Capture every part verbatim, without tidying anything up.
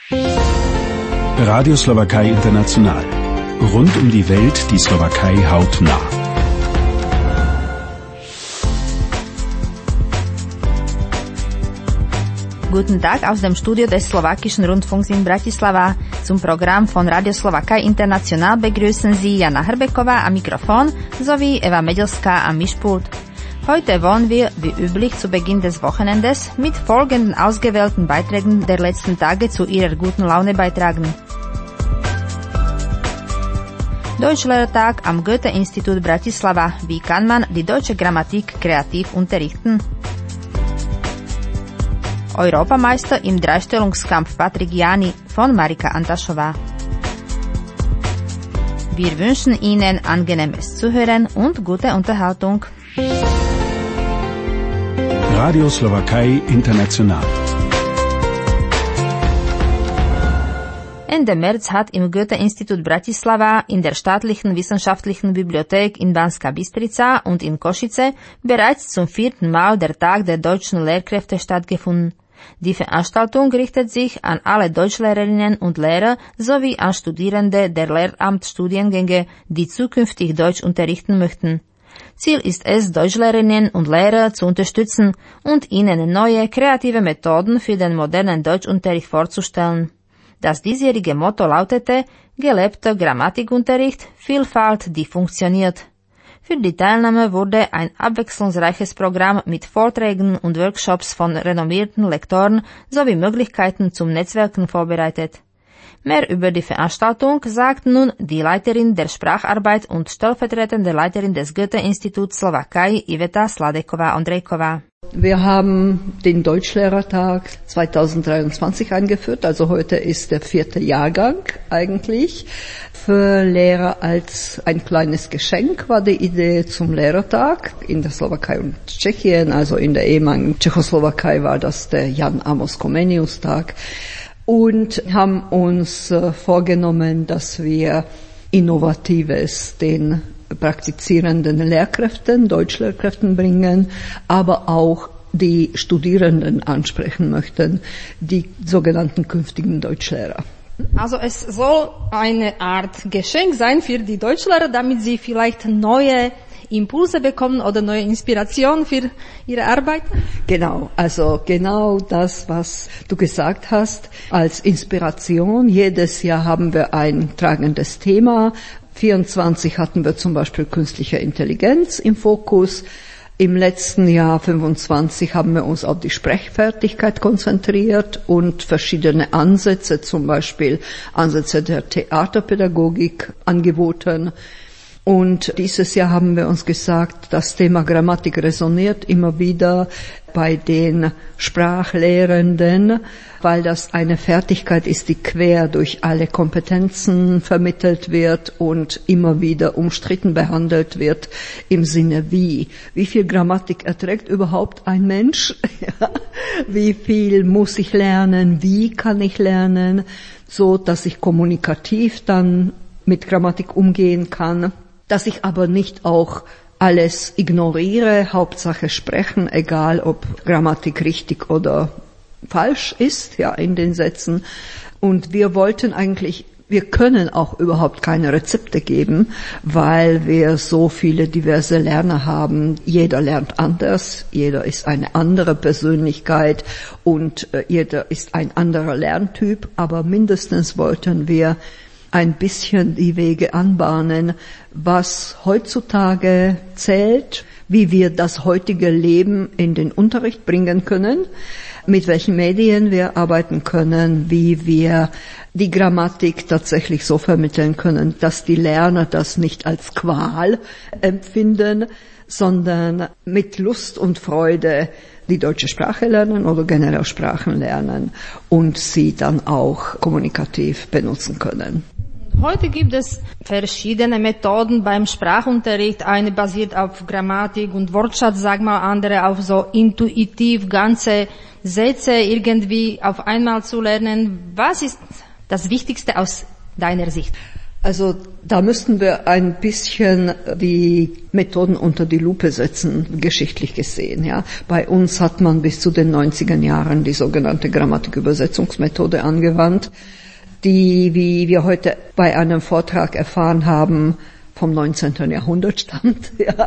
Radio Slowakei International. Rund um die Welt die Slowakei hautnah. Guten Tag aus dem Studio des Slowakischen Rundfunks in Bratislava. Zum Programm von Radio Slowakei International begrüßen Sie Jana Hrbeková am Mikrofon sowie Eva Medelská am Mischpult. Heute wollen wir, wie üblich zu Beginn des Wochenendes, mit folgenden ausgewählten Beiträgen der letzten Tage zu Ihrer guten Laune beitragen. Deutschlehrertag am Goethe-Institut Bratislava. Wie kann man die deutsche Grammatik kreativ unterrichten? Europameister im Dreistellungskampf Patrik Jani von Marika Antaschová. Wir wünschen Ihnen angenehmes Zuhören und gute Unterhaltung. Radio Slowakei International. Ende März hat im Goethe-Institut Bratislava, in der Staatlichen Wissenschaftlichen Bibliothek in Banská Bystrica und in Košice bereits zum vierten Mal der Tag der deutschen Lehrkräfte stattgefunden. Die Veranstaltung richtet sich an alle Deutschlehrerinnen und Lehrer sowie an Studierende der Lehramtsstudiengänge, die zukünftig Deutsch unterrichten möchten. Ziel ist es, Deutschlehrerinnen und Lehrer zu unterstützen und ihnen neue, kreative Methoden für den modernen Deutschunterricht vorzustellen. Das diesjährige Motto lautete: gelebter Grammatikunterricht, Vielfalt, die funktioniert. Für die Teilnahme wurde ein abwechslungsreiches Programm mit Vorträgen und Workshops von renommierten Lektoren sowie Möglichkeiten zum Netzwerken vorbereitet. Mehr über die Veranstaltung sagt nun die Leiterin der Spracharbeit und stellvertretende Leiterin des Goethe-Instituts Slowakei, Iveta Sladeková-Ondrejková. Wir haben den Deutschlehrertag zweitausenddreiundzwanzig eingeführt, also heute ist der vierte Jahrgang eigentlich. Für Lehrer als ein kleines Geschenk war die Idee zum Lehrertag in der Slowakei und Tschechien, also in der ehemaligen Tschechoslowakei war das der Jan Amos Comenius Tag, und haben uns äh, vorgenommen, dass wir Innovatives den praktizierenden Lehrkräften, Deutschlehrkräften bringen, aber auch die Studierenden ansprechen möchten, die sogenannten künftigen Deutschlehrer. Also es soll eine Art Geschenk sein für die Deutschlehrer, damit sie vielleicht neue Impulse bekommen oder neue Inspiration für ihre Arbeit? Genau, also genau das, was du gesagt hast, als Inspiration. Jedes Jahr haben wir ein tragendes Thema. vierundzwanzig hatten wir zum Beispiel künstliche Intelligenz im Fokus. Im letzten Jahr fünfundzwanzig haben wir uns auf die Sprechfertigkeit konzentriert und verschiedene Ansätze, zum Beispiel Ansätze der Theaterpädagogik angeboten. Und dieses Jahr haben wir uns gesagt, das Thema Grammatik resoniert immer wieder bei den Sprachlehrenden, weil das eine Fertigkeit ist, die quer durch alle Kompetenzen vermittelt wird und immer wieder umstritten behandelt wird im Sinne wie. Wie viel Grammatik erträgt überhaupt ein Mensch? Wie viel muss ich lernen? Wie kann ich lernen? So, dass ich kommunikativ dann mit Grammatik umgehen kann. Dass ich aber nicht auch alles ignoriere, Hauptsache sprechen, egal ob Grammatik richtig oder falsch ist, ja, in den Sätzen. Und wir wollten eigentlich, wir können auch überhaupt keine Rezepte geben, weil wir so viele diverse Lerner haben. Jeder lernt anders, jeder ist eine andere Persönlichkeit und äh, jeder ist ein anderer Lerntyp, aber mindestens wollten wir ein bisschen die Wege anbahnen, was heutzutage zählt, wie wir das heutige Leben in den Unterricht bringen können, mit welchen Medien wir arbeiten können, wie wir die Grammatik tatsächlich so vermitteln können, dass die Lerner das nicht als Qual empfinden, sondern mit Lust und Freude die deutsche Sprache lernen oder generell Sprachen lernen und sie dann auch kommunikativ benutzen können. Heute gibt es verschiedene Methoden beim Sprachunterricht. Eine basiert auf Grammatik und Wortschatz, sag mal, andere auf so intuitiv ganze Sätze irgendwie auf einmal zu lernen. Was ist das Wichtigste aus deiner Sicht? Also da müssten wir ein bisschen die Methoden unter die Lupe setzen, geschichtlich gesehen. Ja. Bei uns hat man bis zu den neunziger Jahren die sogenannte Grammatikübersetzungsmethode angewandt, die, wie wir heute bei einem Vortrag erfahren haben, vom neunzehnten Jahrhundert stammt. Ja.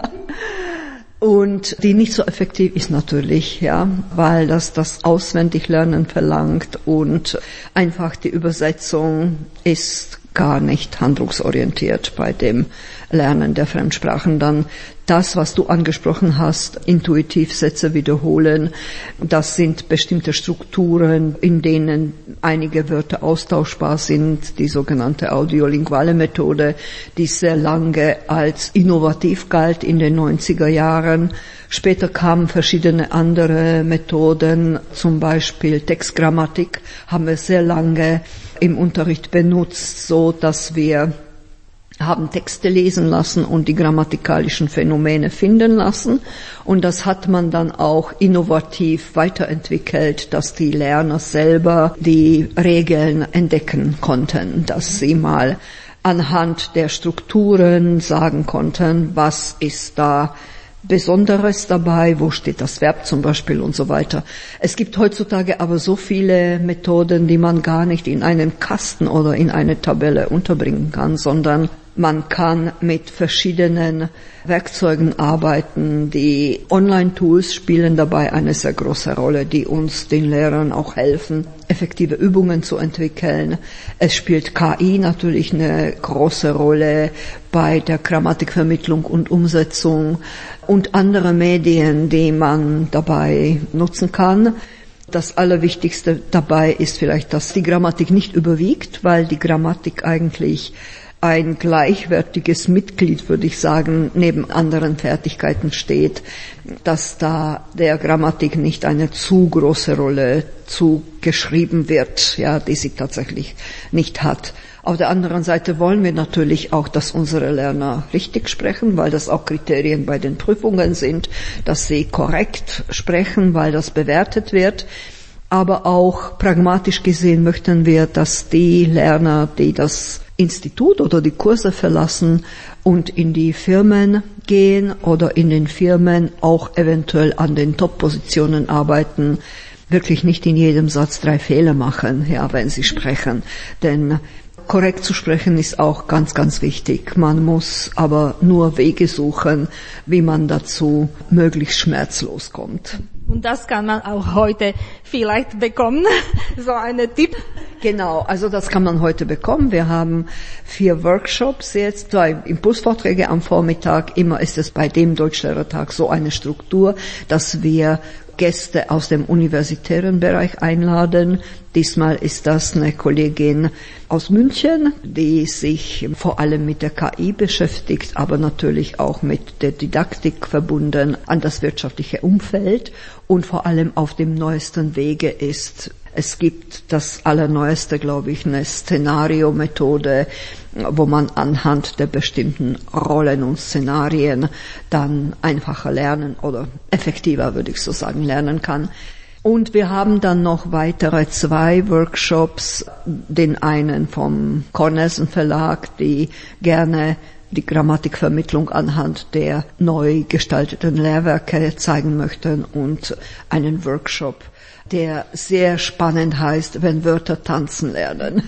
Und die nicht so effektiv ist natürlich, ja, weil das das Auswendiglernen verlangt und einfach die Übersetzung ist gar nicht handlungsorientiert bei dem Lernen der Fremdsprachen. Dann das, was du angesprochen hast, intuitiv Sätze wiederholen, das sind bestimmte Strukturen, in denen einige Wörter austauschbar sind, die sogenannte audiolinguale Methode, die sehr lange als innovativ galt in den neunziger Jahren. Später kamen verschiedene andere Methoden, zum Beispiel Textgrammatik haben wir sehr lange im Unterricht benutzt, so dass wir haben Texte lesen lassen und die grammatikalischen Phänomene finden lassen. Und das hat man dann auch innovativ weiterentwickelt, dass die Lerner selber die Regeln entdecken konnten, dass sie mal anhand der Strukturen sagen konnten, was ist da Besonderes dabei, wo steht das Verb zum Beispiel und so weiter. Es gibt heutzutage aber so viele Methoden, die man gar nicht in einen Kasten oder in eine Tabelle unterbringen kann, sondern man kann mit verschiedenen Werkzeugen arbeiten. Die Online-Tools spielen dabei eine sehr große Rolle, die uns, den Lehrern, auch helfen, effektive Übungen zu entwickeln. Es spielt K I natürlich eine große Rolle bei der Grammatikvermittlung und Umsetzung und andere Medien, die man dabei nutzen kann. Das Allerwichtigste dabei ist vielleicht, dass die Grammatik nicht überwiegt, weil die Grammatik eigentlich ein gleichwertiges Mitglied, würde ich sagen, neben anderen Fertigkeiten steht, dass da der Grammatik nicht eine zu große Rolle zugeschrieben wird, ja, die sie tatsächlich nicht hat. Auf der anderen Seite wollen wir natürlich auch, dass unsere Lerner richtig sprechen, weil das auch Kriterien bei den Prüfungen sind, dass sie korrekt sprechen, weil das bewertet wird. Aber auch pragmatisch gesehen möchten wir, dass die Lerner, die das Institut oder die Kurse verlassen und in die Firmen gehen oder in den Firmen auch eventuell an den Top-Positionen arbeiten, wirklich nicht in jedem Satz drei Fehler machen, ja, wenn sie sprechen. Denn korrekt zu sprechen ist auch ganz, ganz wichtig. Man muss aber nur Wege suchen, wie man dazu möglichst schmerzlos kommt. Und das kann man auch heute vielleicht bekommen, so eine Tipp. Genau, also das kann man heute bekommen. Wir haben vier Workshops jetzt, zwei Impulsvorträge am Vormittag. Immer ist es bei dem Deutschlehrertag so eine Struktur, dass wir Gäste aus dem universitären Bereich einladen. Diesmal ist das eine Kollegin aus München, die sich vor allem mit der K I beschäftigt, aber natürlich auch mit der Didaktik verbunden an das wirtschaftliche Umfeld und vor allem auf dem neuesten Wege ist. Es gibt das Allerneueste, glaube ich, eine Szenario-Methode, wo man anhand der bestimmten Rollen und Szenarien dann einfacher lernen oder effektiver, würde ich so sagen, lernen kann. Und wir haben dann noch weitere zwei Workshops, den einen vom Cornelsen Verlag, die gerne die Grammatikvermittlung anhand der neu gestalteten Lehrwerke zeigen möchten und einen Workshop, der sehr spannend heißt, wenn Wörter tanzen lernen.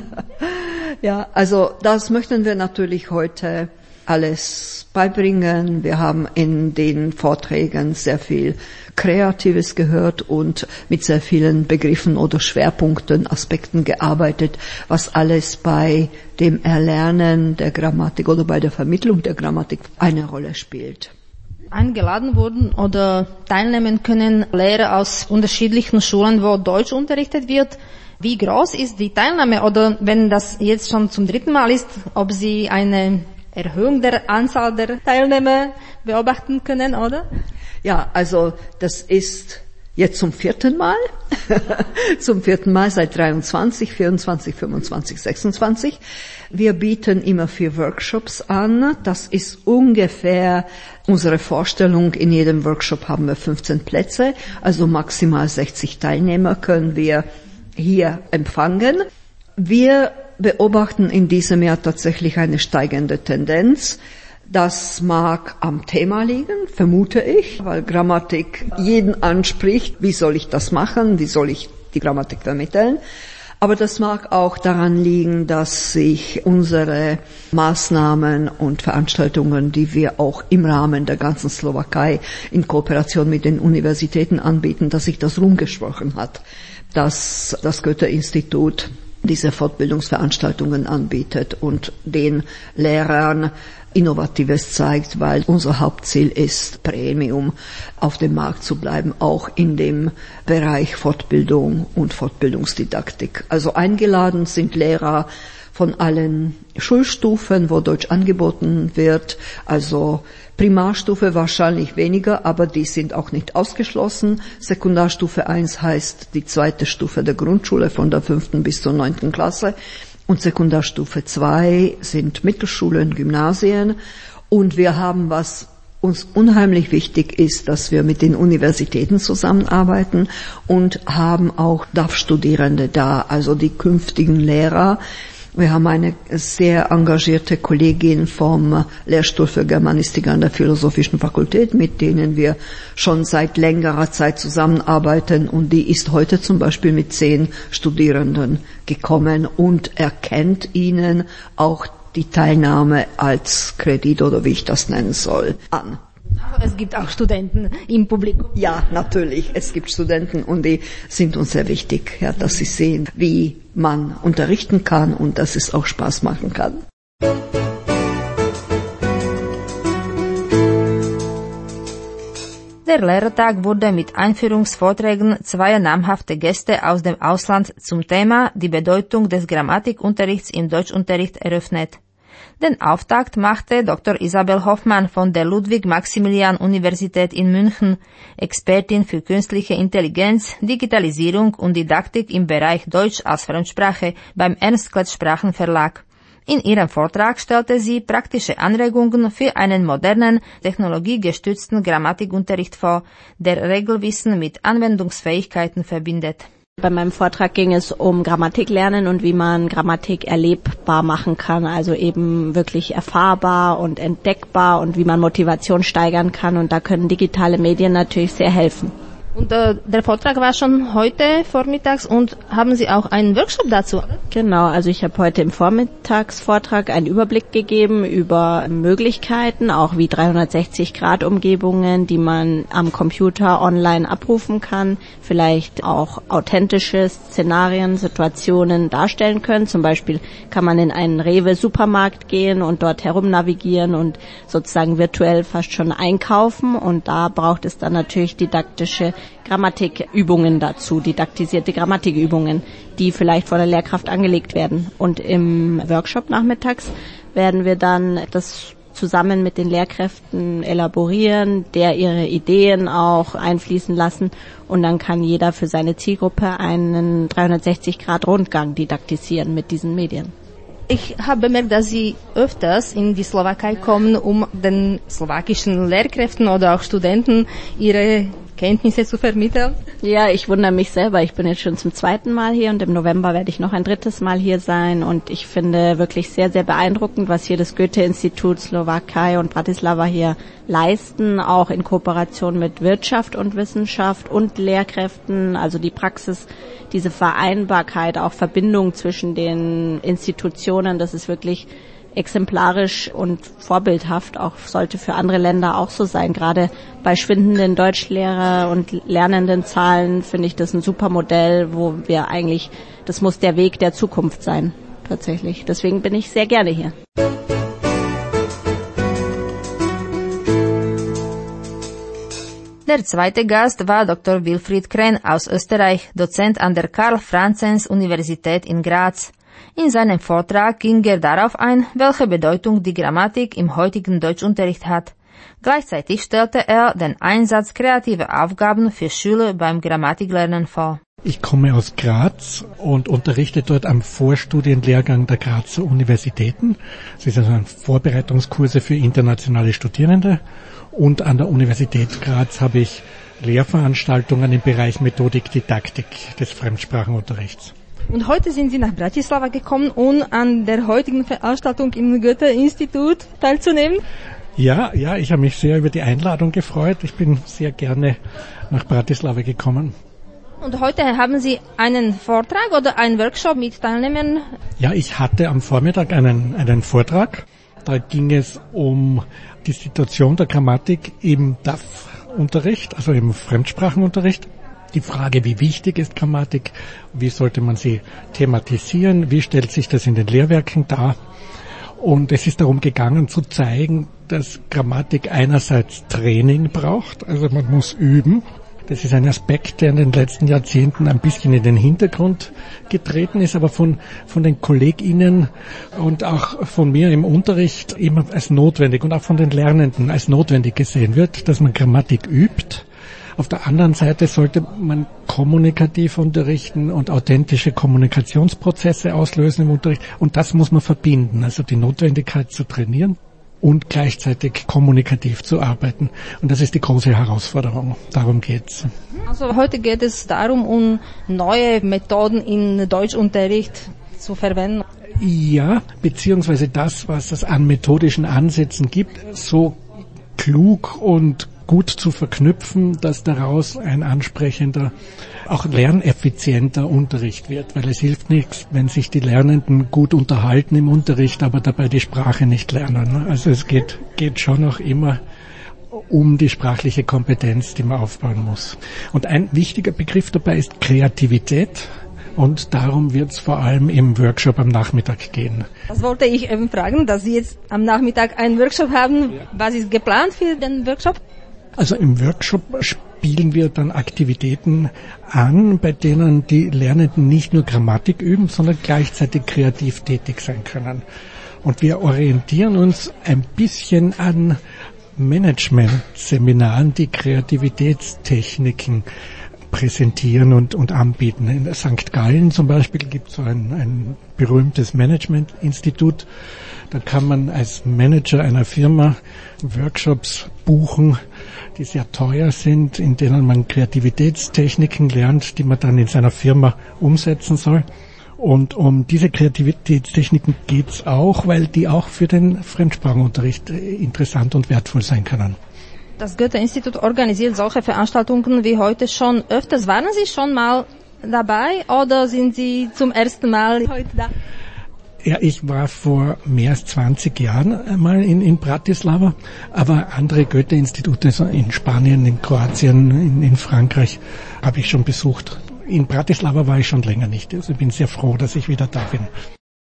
Ja, also das möchten wir natürlich heute alles beibringen. Wir haben in den Vorträgen sehr viel Kreatives gehört und mit sehr vielen Begriffen oder Schwerpunkten, Aspekten gearbeitet, was alles bei dem Erlernen der Grammatik oder bei der Vermittlung der Grammatik eine Rolle spielt. Eingeladen wurden oder teilnehmen können Lehrer aus unterschiedlichen Schulen, wo Deutsch unterrichtet wird. Wie groß ist die Teilnahme oder wenn das jetzt schon zum dritten Mal ist, ob Sie eine Erhöhung der Anzahl der Teilnehmer beobachten können, oder? Ja, also das ist jetzt zum vierten Mal, zum vierten Mal seit dreiundzwanzig, vierundzwanzig, fünfundzwanzig, sechsundzwanzig. Wir bieten immer vier Workshops an. Das ist ungefähr unsere Vorstellung. In jedem Workshop haben wir fünfzehn Plätze, also maximal sechzig Teilnehmer können wir hier empfangen. Wir beobachten in diesem Jahr tatsächlich eine steigende Tendenz. Das mag am Thema liegen, vermute ich, weil Grammatik jeden anspricht. Wie soll ich das machen? Wie soll ich die Grammatik vermitteln? Aber das mag auch daran liegen, dass sich unsere Maßnahmen und Veranstaltungen, die wir auch im Rahmen der ganzen Slowakei in Kooperation mit den Universitäten anbieten, dass sich das rumgesprochen hat, dass das Goethe-Institut diese Fortbildungsveranstaltungen anbietet und den Lehrern Innovatives zeigt, weil unser Hauptziel ist, Premium auf dem Markt zu bleiben, auch in dem Bereich Fortbildung und Fortbildungsdidaktik. Also eingeladen sind Lehrer von allen Schulstufen, wo Deutsch angeboten wird, also Primarstufe wahrscheinlich weniger, aber die sind auch nicht ausgeschlossen. Sekundarstufe eins heißt die zweite Stufe der Grundschule von der fünften bis zur neunten Klasse. Und Sekundarstufe zwei sind Mittelschulen, Gymnasien. Und wir haben, was uns unheimlich wichtig ist, dass wir mit den Universitäten zusammenarbeiten und haben auch D A F-Studierende da, also die künftigen Lehrer. Wir haben eine sehr engagierte Kollegin vom Lehrstuhl für Germanistik an der Philosophischen Fakultät, mit denen wir schon seit längerer Zeit zusammenarbeiten, und die ist heute zum Beispiel mit zehn Studierenden gekommen und erkennt ihnen auch die Teilnahme als Kredit, oder wie ich das nennen soll, an. Aber es gibt auch Studenten im Publikum. Ja, natürlich. Es gibt Studenten und die sind uns sehr wichtig, ja, dass sie sehen, wie man unterrichten kann und dass es auch Spaß machen kann. Der Lehrertag wurde mit Einführungsvorträgen zweier namhafter Gäste aus dem Ausland zum Thema die Bedeutung des Grammatikunterrichts im Deutschunterricht eröffnet. Den Auftakt machte Doktor Isabel Hoffmann von der Ludwig-Maximilian-Universität in München, Expertin für künstliche Intelligenz, Digitalisierung und Didaktik im Bereich Deutsch als Fremdsprache beim Ernst-Klett-Sprachenverlag. In ihrem Vortrag stellte sie praktische Anregungen für einen modernen, technologiegestützten Grammatikunterricht vor, der Regelwissen mit Anwendungsfähigkeiten verbindet. Bei meinem Vortrag ging es um Grammatiklernen und wie man Grammatik erlebbar machen kann, also eben wirklich erfahrbar und entdeckbar, und wie man Motivation steigern kann, und da können digitale Medien natürlich sehr helfen. Und äh, der Vortrag war schon heute vormittags, und haben Sie auch einen Workshop dazu? Genau, also ich habe heute im Vormittagsvortrag einen Überblick gegeben über Möglichkeiten, auch wie dreihundertsechzig Grad Umgebungen, die man am Computer online abrufen kann, vielleicht auch authentische Szenarien, Situationen darstellen können. Zum Beispiel kann man in einen Rewe-Supermarkt gehen und dort herumnavigieren und sozusagen virtuell fast schon einkaufen, und da braucht es dann natürlich didaktische Grammatikübungen dazu, didaktisierte Grammatikübungen, die vielleicht von der Lehrkraft angelegt werden. Und im Workshop nachmittags werden wir dann das zusammen mit den Lehrkräften elaborieren, der ihre Ideen auch einfließen lassen, und dann kann jeder für seine Zielgruppe einen dreihundertsechzig Grad Rundgang didaktisieren mit diesen Medien. Ich habe bemerkt, dass Sie öfters in die Slowakei kommen, um den slowakischen Lehrkräften oder auch Studenten ihre Kenntnisse zu vermitteln. Ja, ich wundere mich selber. Ich bin jetzt schon zum zweiten Mal hier, und im November werde ich noch ein drittes Mal hier sein, und ich finde wirklich sehr, sehr beeindruckend, was hier das Goethe-Institut Slowakei und Bratislava hier leisten, auch in Kooperation mit Wirtschaft und Wissenschaft und Lehrkräften, also die Praxis, diese Vereinbarkeit, auch Verbindung zwischen den Institutionen, das ist wirklich exemplarisch und vorbildhaft, auch sollte für andere Länder auch so sein. Gerade bei schwindenden Deutschlehrer- und Lernendenzahlen finde ich das ein super Modell, wo wir eigentlich, das muss der Weg der Zukunft sein, tatsächlich. Deswegen bin ich sehr gerne hier. Der zweite Gast war Doktor Wilfried Krenn aus Österreich, Dozent an der Karl-Franzens-Universität in Graz. In seinem Vortrag ging er darauf ein, welche Bedeutung die Grammatik im heutigen Deutschunterricht hat. Gleichzeitig stellte er den Einsatz kreativer Aufgaben für Schüler beim Grammatiklernen vor. Ich komme aus Graz und unterrichte dort am Vorstudienlehrgang der Grazer Universitäten. Das ist also ein Vorbereitungskurse für internationale Studierende. Und an der Universität Graz habe ich Lehrveranstaltungen im Bereich Methodik, Didaktik des Fremdsprachenunterrichts. Und heute sind Sie nach Bratislava gekommen, um an der heutigen Veranstaltung im Goethe-Institut teilzunehmen? Ja, ja, ich habe mich sehr über die Einladung gefreut. Ich bin sehr gerne nach Bratislava gekommen. Und heute haben Sie einen Vortrag oder einen Workshop mit Teilnehmern? Ja, ich hatte am Vormittag einen, einen Vortrag. Da ging es um die Situation der Grammatik im D A F-Unterricht, also im Fremdsprachenunterricht. Die Frage, wie wichtig ist Grammatik, wie sollte man sie thematisieren, wie stellt sich das in den Lehrwerken dar. Und es ist darum gegangen zu zeigen, dass Grammatik einerseits Training braucht, also man muss üben. Das ist ein Aspekt, der in den letzten Jahrzehnten ein bisschen in den Hintergrund getreten ist, aber von, von den KollegInnen und auch von mir im Unterricht immer als notwendig und auch von den Lernenden als notwendig gesehen wird, dass man Grammatik übt. Auf der anderen Seite sollte man kommunikativ unterrichten und authentische Kommunikationsprozesse auslösen im Unterricht. Und das muss man verbinden, also die Notwendigkeit zu trainieren und gleichzeitig kommunikativ zu arbeiten. Und das ist die große Herausforderung. Darum geht's. Also heute geht es darum, um neue Methoden im Deutschunterricht zu verwenden. Ja, beziehungsweise das, was es an methodischen Ansätzen gibt, so klug und gut zu verknüpfen, dass daraus ein ansprechender, auch lerneffizienter Unterricht wird, weil es hilft nichts, wenn sich die Lernenden gut unterhalten im Unterricht, aber dabei die Sprache nicht lernen. Also es geht, geht schon auch immer um die sprachliche Kompetenz, die man aufbauen muss. Und ein wichtiger Begriff dabei ist Kreativität. Und darum wird es vor allem im Workshop am Nachmittag gehen. Das wollte ich eben fragen, dass Sie jetzt am Nachmittag einen Workshop haben. Was ist geplant für den Workshop? Also im Workshop spielen wir dann Aktivitäten an, bei denen die Lernenden nicht nur Grammatik üben, sondern gleichzeitig kreativ tätig sein können. Und wir orientieren uns ein bisschen an Management-Seminaren, die Kreativitätstechniken präsentieren und, und anbieten. In Sankt Gallen zum Beispiel gibt es so ein, ein berühmtes Management-Institut. Da kann man als Manager einer Firma Workshops buchen, die sehr teuer sind, in denen man Kreativitätstechniken lernt, die man dann in seiner Firma umsetzen soll. Und um diese Kreativitätstechniken geht's auch, weil die auch für den Fremdsprachenunterricht interessant und wertvoll sein können. Das Goethe-Institut organisiert solche Veranstaltungen wie heute schon öfters. Waren Sie schon mal dabei oder sind Sie zum ersten Mal heute da? Ja, ich war vor mehr als zwanzig Jahren einmal in, in Bratislava, aber andere Goethe-Institute so in Spanien, in Kroatien, in, in Frankreich habe ich schon besucht. In Bratislava war ich schon länger nicht. Also ich bin sehr froh, dass ich wieder da bin.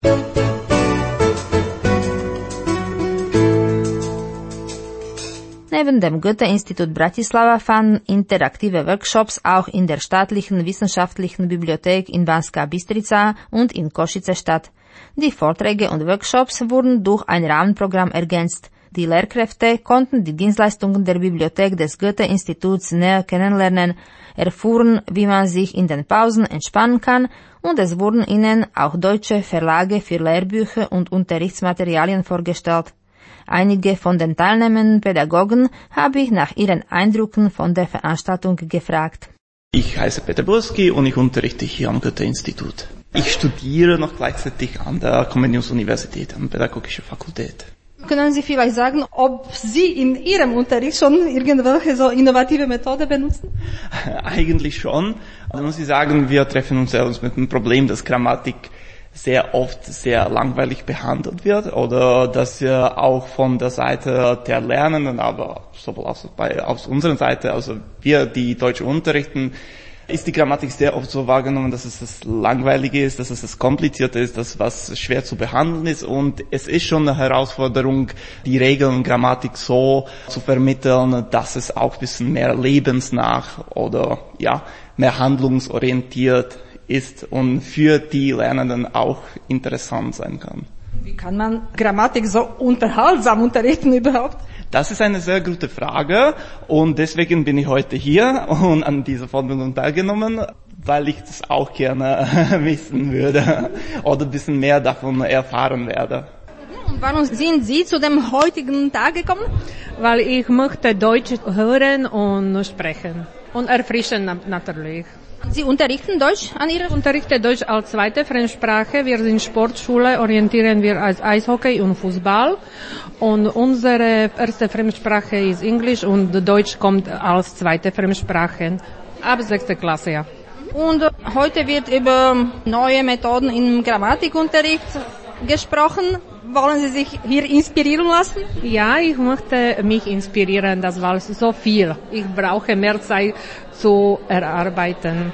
Neben dem Goethe-Institut Bratislava fanden interaktive Workshops auch in der staatlichen wissenschaftlichen Bibliothek in Banská Bystrica und in Košice statt. Die Vorträge und Workshops wurden durch ein Rahmenprogramm ergänzt. Die Lehrkräfte konnten die Dienstleistungen der Bibliothek des Goethe-Instituts näher kennenlernen, erfuhren, wie man sich in den Pausen entspannen kann, und es wurden ihnen auch deutsche Verlage für Lehrbücher und Unterrichtsmaterialien vorgestellt. Einige von den teilnehmenden Pädagogen habe ich nach ihren Eindrücken von der Veranstaltung gefragt. Ich heiße Peter Burski und ich unterrichte hier am Goethe-Institut. Ich studiere noch gleichzeitig an der Comenius-Universität, an der Pädagogischen Fakultät. Können Sie vielleicht sagen, ob Sie in Ihrem Unterricht schon irgendwelche so innovative Methode benutzen? Eigentlich schon. Da muss ich sagen, wir treffen uns ja mit dem Problem, dass Grammatik sehr oft sehr langweilig behandelt wird oder dass wir auch von der Seite der Lernenden, aber sowohl aus, bei, aus unserer Seite, also wir, die Deutsch unterrichten, ist die Grammatik sehr oft so wahrgenommen, dass es das Langweilige ist, dass es das Komplizierte ist, dass was schwer zu behandeln ist, und es ist schon eine Herausforderung, die Regeln und Grammatik so zu vermitteln, dass es auch ein bisschen mehr lebensnah oder ja mehr handlungsorientiert ist und für die Lernenden auch interessant sein kann. Wie kann man Grammatik so unterhaltsam unterrichten überhaupt? Das ist eine sehr gute Frage und deswegen bin ich heute hier und an dieser Fortbildung teilgenommen, weil ich das auch gerne wissen würde oder ein bisschen mehr davon erfahren werde. Und warum sind Sie zu dem heutigen Tag gekommen? Weil ich möchte Deutsch hören und sprechen und erfrischen natürlich. Sie unterrichten Deutsch an Ihrer? Ich unterrichte Deutsch als zweite Fremdsprache. Wir sind Sportschule, orientieren wir als Eishockey und Fußball. Und unsere erste Fremdsprache ist Englisch und Deutsch kommt als zweite Fremdsprache. Ab sechste Klasse, ja. Und heute wird über neue Methoden im Grammatikunterricht gesprochen. Wollen Sie sich hier inspirieren lassen? Ja, ich möchte mich inspirieren, das war so viel. Ich brauche mehr Zeit zu erarbeiten.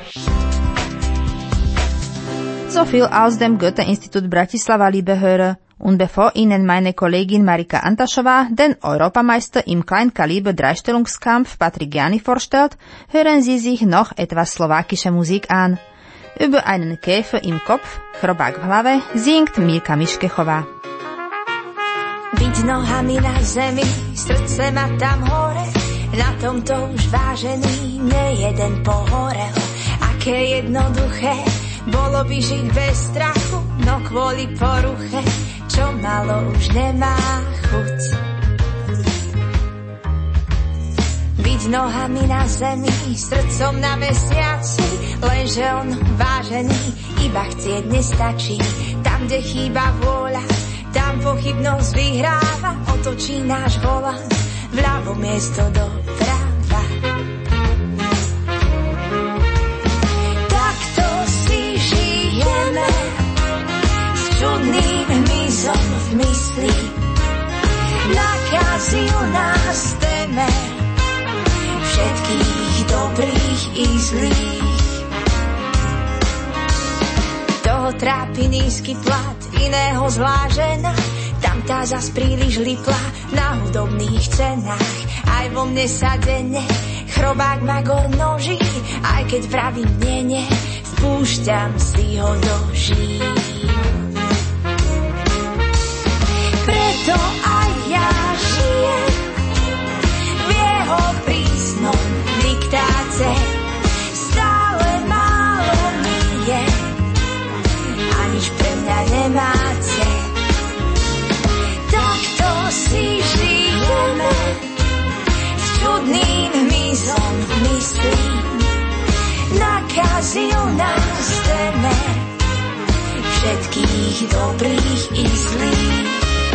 So viel aus dem Goethe-Institut Bratislava, liebe Hörer. Und bevor Ihnen meine Kollegin Marika Antaschová den Europameister im Kleinkaliber-Dreistellungskampf Patrik Jany vorstellt, hören Sie sich noch etwas slowakische Musik an. Über einen Käfer im Kopf, Chrobák v hlave, singt Mirka Miškechová. Byť nohami na zemi, srdce ma tam hore, na tomto už vážený nejeden pohorel. Aké jednoduché, bolo by žiť bez strachu, no kvôli poruche, čo malo už nemá chuť. Byť nohami na zemi, srdcom na mesiaci, lenže on vážený, iba chcieť nestačí. Tam, kde chýba vôľa, tam pochybnosť vyhráva, otočí náš volant, vľavo miesto doprava. Takto si žijeme, s čudným hmyzom v mysli, nakazil nás temer, všetkých dobrých i zlých. Toho trápi nízky plat, iného zlá žena, tam tá zas príliš lipla na hudobných cenách. Aj vo mne sa denne chrobák ma gornoží, aj keď vravím nie, nie, vpúšťam si ho do žíl. Preto aj ja žijem v jeho prísnom diktáte, stále málo mi je, aniž pre mňa nemáte. Takto si žijeme, s čudným hmyzom v mysli, nakazil nás temer, všetkých dobrých i zlých.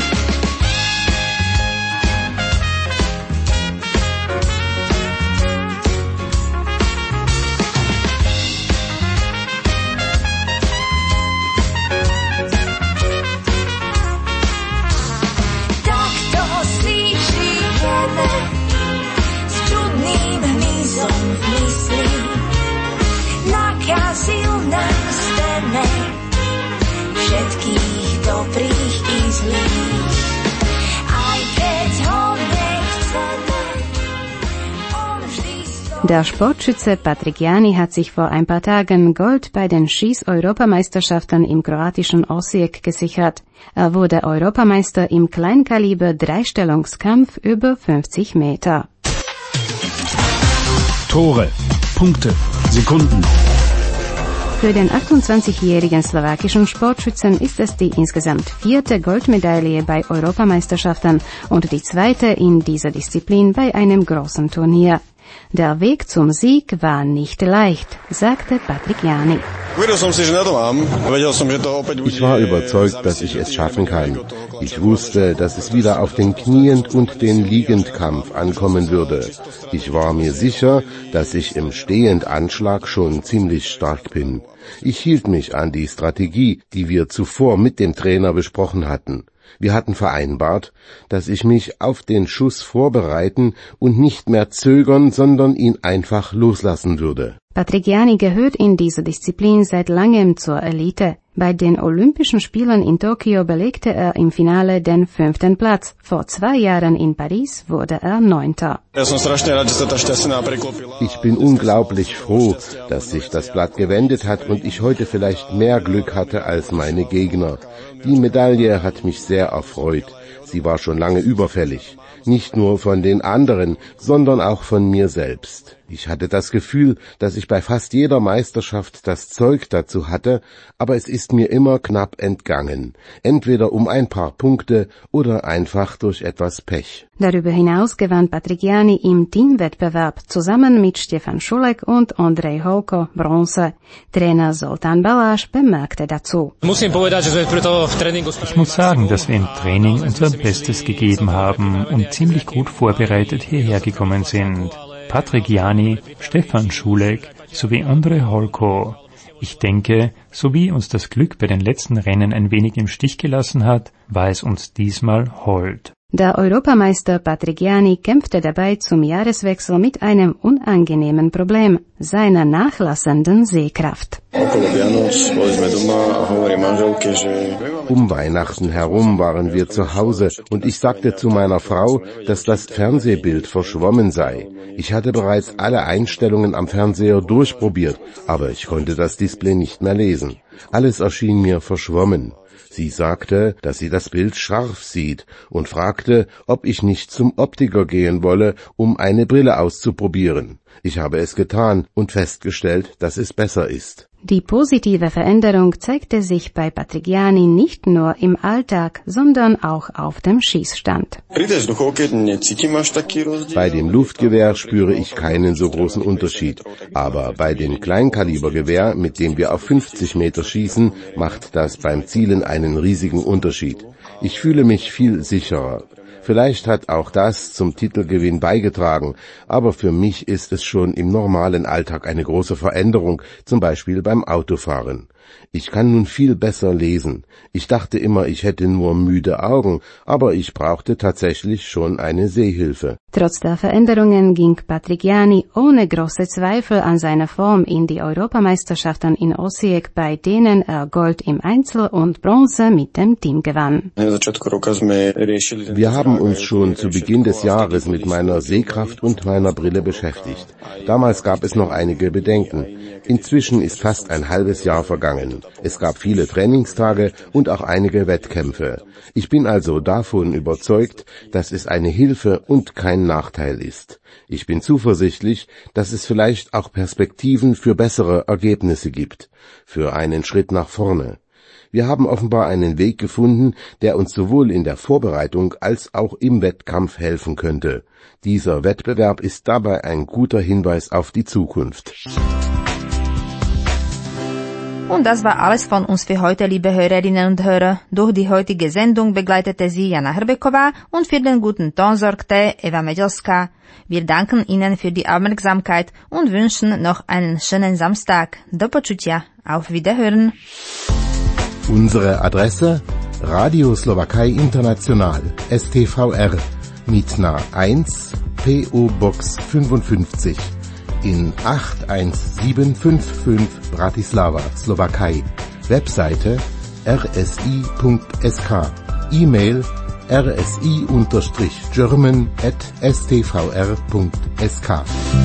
Der Sportschütze Patrik Jany hat sich vor ein paar Tagen Gold bei den Schieß-Europameisterschaften im kroatischen Osijek gesichert. Er wurde Europameister im Kleinkaliber-Dreistellungskampf über fünfzig Meter. Tore, Punkte, Sekunden. Für den achtundzwanzigjährigen slowakischen Sportschützen ist es die insgesamt vierte Goldmedaille bei Europameisterschaften und die zweite in dieser Disziplin bei einem großen Turnier. Der Weg zum Sieg war nicht leicht, sagte Patrik Jany. Ich war überzeugt, dass ich es schaffen kann. Ich wusste, dass es wieder auf den Kniend- und den Liegendkampf ankommen würde. Ich war mir sicher, dass ich im Stehendanschlag schon ziemlich stark bin. Ich hielt mich an die Strategie, die wir zuvor mit dem Trainer besprochen hatten. Wir hatten vereinbart, dass ich mich auf den Schuss vorbereiten und nicht mehr zögern, sondern ihn einfach loslassen würde. Patrik Jany gehört in dieser Disziplin seit langem zur Elite. Bei den Olympischen Spielen in Tokio belegte er im Finale den fünften Platz. Vor zwei Jahren in Paris wurde er Neunter. Ich bin unglaublich froh, dass sich das Blatt gewendet hat und ich heute vielleicht mehr Glück hatte als meine Gegner. Die Medaille hat mich sehr erfreut. Sie war schon lange überfällig. Nicht nur von den anderen, sondern auch von mir selbst. Ich hatte das Gefühl, dass ich bei fast jeder Meisterschaft das Zeug dazu hatte, aber es ist mir immer knapp entgangen, entweder um ein paar Punkte oder einfach durch etwas Pech. Darüber hinaus gewann Patrigiani im Teamwettbewerb zusammen mit Stefan Schulek und Ondrej Holko Bronze. Trainer Zoltán Balázs bemerkte dazu: Ich muss sagen, dass wir im Training unser Bestes gegeben haben und ziemlich gut vorbereitet hierher gekommen sind. Patrigiani, Stefan Schulek sowie Ondrej Holko. Ich denke, so wie uns das Glück bei den letzten Rennen ein wenig im Stich gelassen hat, war es uns diesmal hold. Der Europameister Patrigiani kämpfte dabei zum Jahreswechsel mit einem unangenehmen Problem, seiner nachlassenden Sehkraft. Um Weihnachten herum waren wir zu Hause und ich sagte zu meiner Frau, dass das Fernsehbild verschwommen sei. Ich hatte bereits alle Einstellungen am Fernseher durchprobiert, aber ich konnte das Display nicht mehr lesen. Alles erschien mir verschwommen. Sie sagte, dass sie das Bild scharf sieht und fragte, ob ich nicht zum Optiker gehen wolle, um eine Brille auszuprobieren. Ich habe es getan und festgestellt, dass es besser ist. Die positive Veränderung zeigte sich bei Patrigiani nicht nur im Alltag, sondern auch auf dem Schießstand. Bei dem Luftgewehr spüre ich keinen so großen Unterschied, aber bei dem Kleinkalibergewehr, mit dem wir auf fünfzig Meter schießen, macht das beim Zielen einen riesigen Unterschied. Ich fühle mich viel sicherer. Vielleicht hat auch das zum Titelgewinn beigetragen, aber für mich ist es schon im normalen Alltag eine große Veränderung, zum Beispiel beim Autofahren. Ich kann nun viel besser lesen. Ich dachte immer, ich hätte nur müde Augen, aber ich brauchte tatsächlich schon eine Sehhilfe. Trotz der Veränderungen ging Patrigiani ohne große Zweifel an seiner Form in die Europameisterschaften in Osijek, bei denen er Gold im Einzel und Bronze mit dem Team gewann. Wir haben uns schon zu Beginn des Jahres mit meiner Sehkraft und meiner Brille beschäftigt. Damals gab es noch einige Bedenken. Inzwischen ist fast ein halbes Jahr vergangen. Es gab viele Trainingstage und auch einige Wettkämpfe. Ich bin also davon überzeugt, dass es eine Hilfe und kein Nachteil ist. Ich bin zuversichtlich, dass es vielleicht auch Perspektiven für bessere Ergebnisse gibt, für einen Schritt nach vorne. Wir haben offenbar einen Weg gefunden, der uns sowohl in der Vorbereitung als auch im Wettkampf helfen könnte. Dieser Wettbewerb ist dabei ein guter Hinweis auf die Zukunft. Und das war alles von uns für heute, liebe Hörerinnen und Hörer. Durch die heutige Sendung begleitete sie Jana Hrbeková und für den guten Ton sorgte Eva Medelská. Wir danken Ihnen für die Aufmerksamkeit und wünschen noch einen schönen Samstag. Do počutia. Auf Wiederhören. Unsere Adresse: Radio Slowakei International, S T V R, Mitna eins, P O Box fünfundfünfzig, in acht eins sieben fünf fünf Bratislava, Slowakei. Webseite r s i punkt s k. E-Mail r s i German at s t v r punkt s k.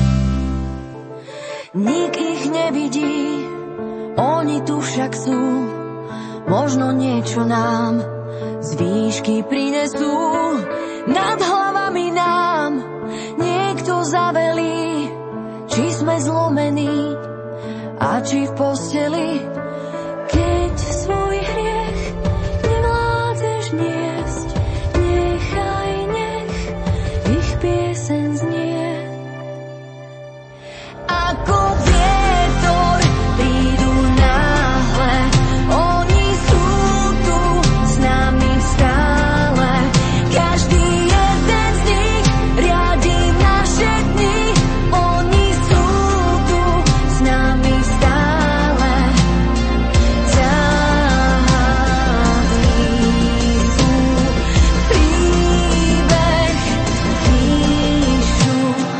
Nik ich nevidí, oni tu však sú. Možno niečo nám z výšky prinesú. Nad hlavami nám niekto zavelí, či sme zlomení a či v posteli, keď svoj hriech nevládzeš niesť, nechaj, nech ich pieseň znie. Ako vietor prídu náhle, oni sú tu s nami stále, každý jeden z nich riadi naše dni. Oni sú tu s nami stále, záhadní sú, príbeh píšu.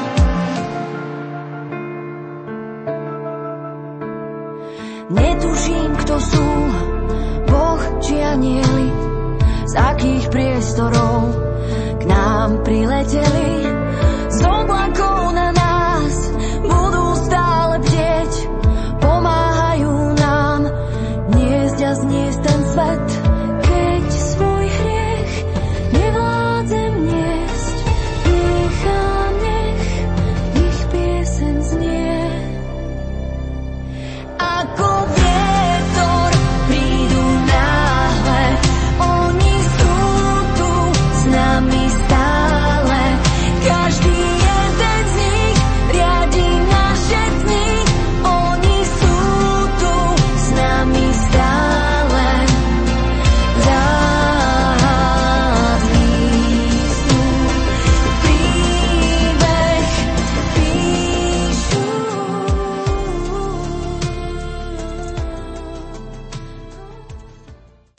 Netuším, kto sú Boh či anjeli, z akých priestorov k nám prileteli. Z oblakov na nás budú stále bdieť, pomáhajú nám niesť a zniesť ten svet.